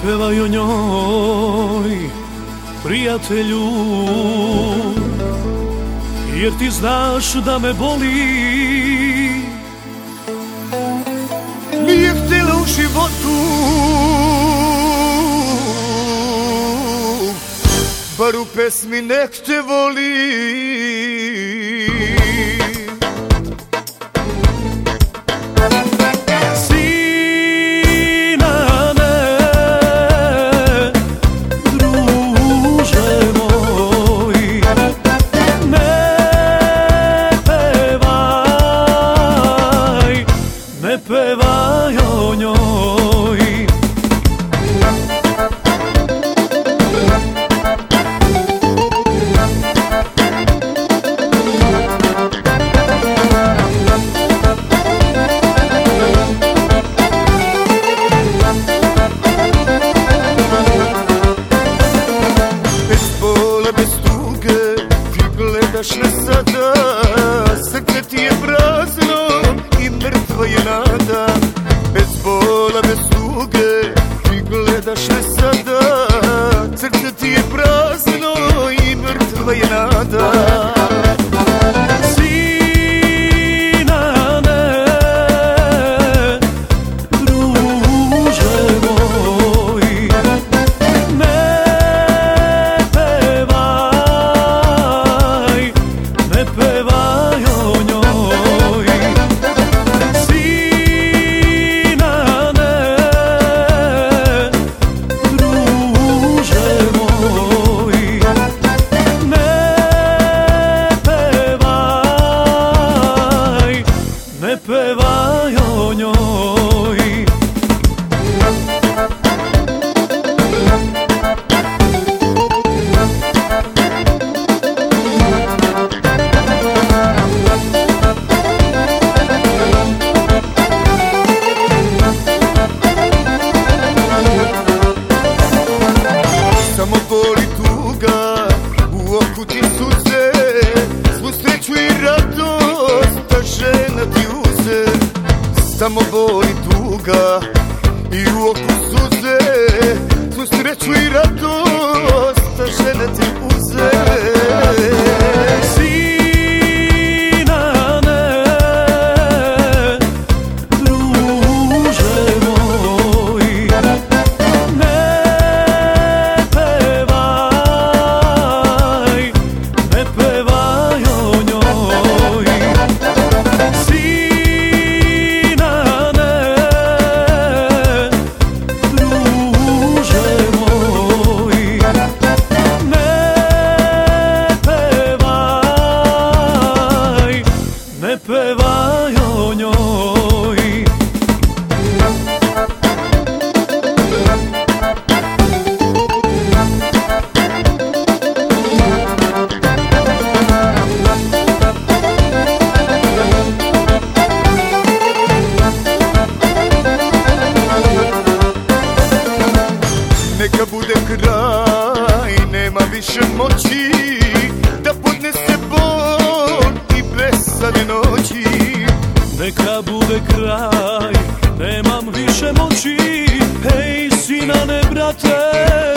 pevaj o njoj, prijatelju, jer ti znaš da me boli. Nije htjela u životu, bar u pesmi nek te voli. Ne pevaj o njoj. Bez bola, bez tuge, ti gledaš me sada, srce ti je prazno i mrtva je nada. Bez bola, bez tuge, ti gledaš me sada, srce ti je prazno i mrtva je nada. Ne pevaj o njoj. Samo boli tuga, u oku ti suze, svu sreću i radost ta žena ti uze. Samo boli tuga i u oku suze, svu sreću i radost ta žena ti uze. Ne pevaj o njoj. Neka bude kraj, nema više moći da podnese bol i besane noći. Neka bude kraj, nemam više moći, hej sinane brate.